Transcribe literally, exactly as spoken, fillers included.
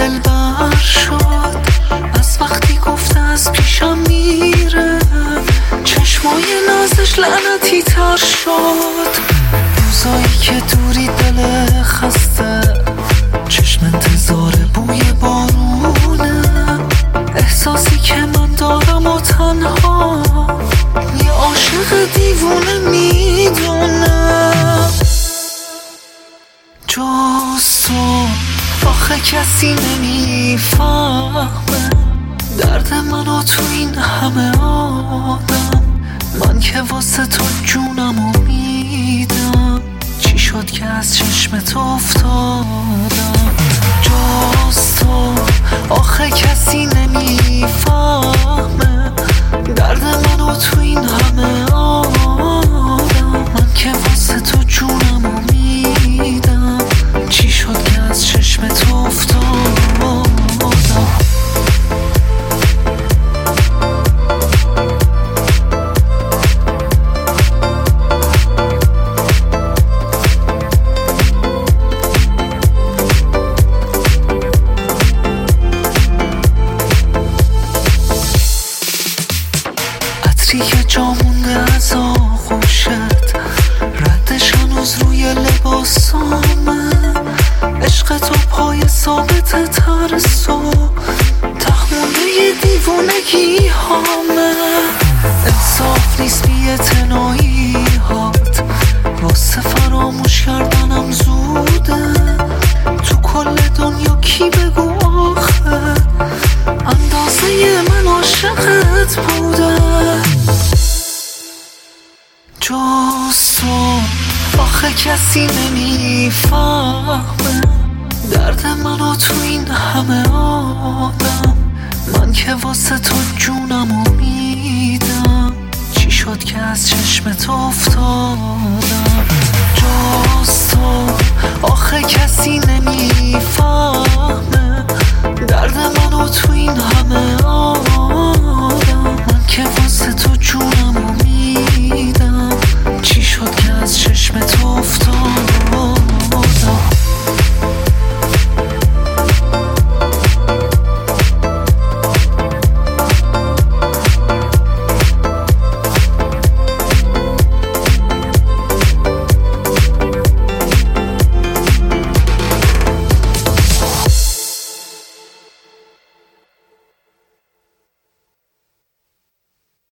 دلبر شد، از وقتی گفته از پیشم میره چشمای نازش لعنتی تر شد. روزایی که دوری دل خسته، چشم انتظار بوی بارونه، احساسی که من دارم و تنها یه عاشق دیوونه میدونه. جز تو آخه کسی نمیفهمه درد منو تو این همه آدم، من که واسه تو جونمو میدم، چی شد که از چشم تو افتادم. جز تو آخه کسی نمیفهمه درد منو تو این همه آدم، من که واسه تو جونمو میدم، چی شد که از چشم تو افتادم. عطری که جا مونده از آغوشت، ردش هنوز روی لباسامه، عشق تو پای ثابت ترس و تخمونده ی دیوونگی هامه. انصاف نیست بی‌اعتنایی هات، واسه فراموش کردنم زوده، تو کل دنیا کی بگو آخه اندازه من عاشقت بوده. جز تو آخه کسی نمیفهمه درد منو تو این همه آدم، من که واسه تو جونمو میدم، چی شد که از چشم تو افتادم. جز تو آخه کسی نمیفهمه